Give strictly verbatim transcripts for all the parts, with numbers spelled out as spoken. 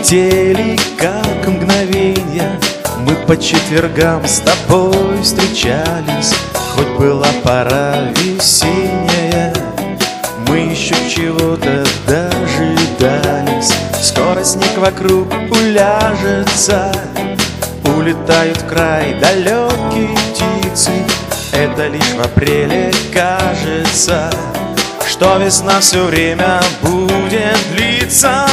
летели, как мгновенья. Мы по четвергам с тобой встречались, хоть была пора весенняя. Мы еще чего-то дожидались. Скоро снег вокруг уляжется, улетают в край далекие птицы. Это лишь в апреле кажется, что весна все время будет длиться.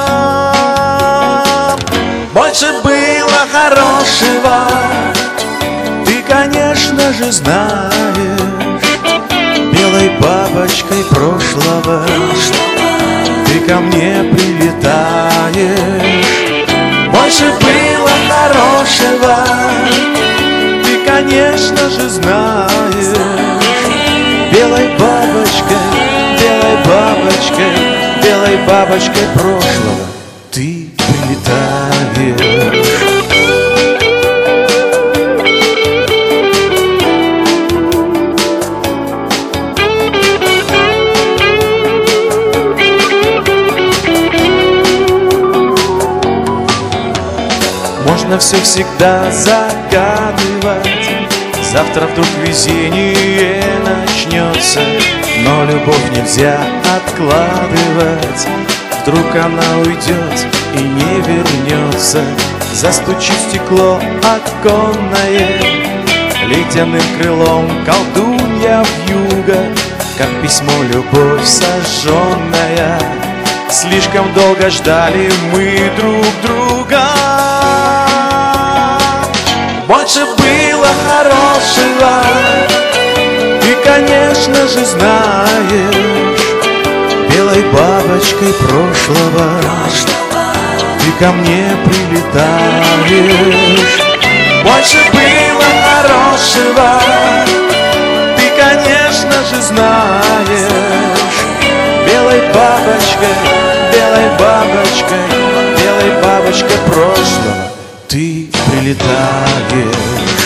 Больше было хорошего, ты, конечно же, знаешь. Белой бабочкой прошлого ты ко мне прилетаешь. Больше было хорошего, ты, конечно же, знаешь. Белой бабочкой, белой бабочкой, белой бабочкой прошлого ты прилетаешь. Можно все всегда загадывать, завтра вдруг везение начнется. Но любовь нельзя откладывать, вдруг она уйдет и не вернется. Застучит стекло оконное, ледяным крылом колдунья вьюга, как письмо любовь сожженная. Слишком долго ждали мы друг друга. Больше было хорошего, ты, конечно же, знаешь. Белой бабочкой прошлого ты ко мне прилетаешь. Больше было хорошего, ты, конечно же, знаешь. Белой бабочкой, белой бабочкой, белой бабочкой прошлого ты прилетаешь.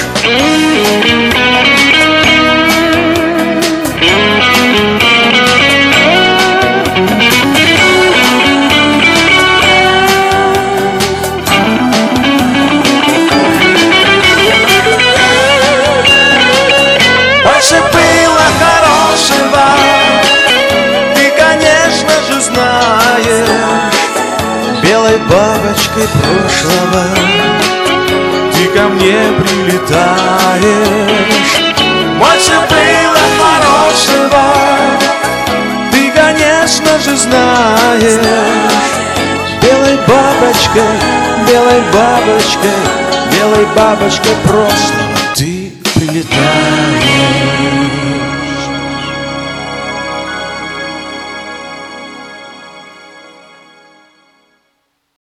Больше было хорошего, ты, конечно же, знаешь. Белой бабочкой прошлого ты ко мне прилетаешь. Больше было хорошего, ты, конечно же, знаешь. Белой бабочкой, белой бабочкой, белой бабочкой прошлого ты прилетаешь.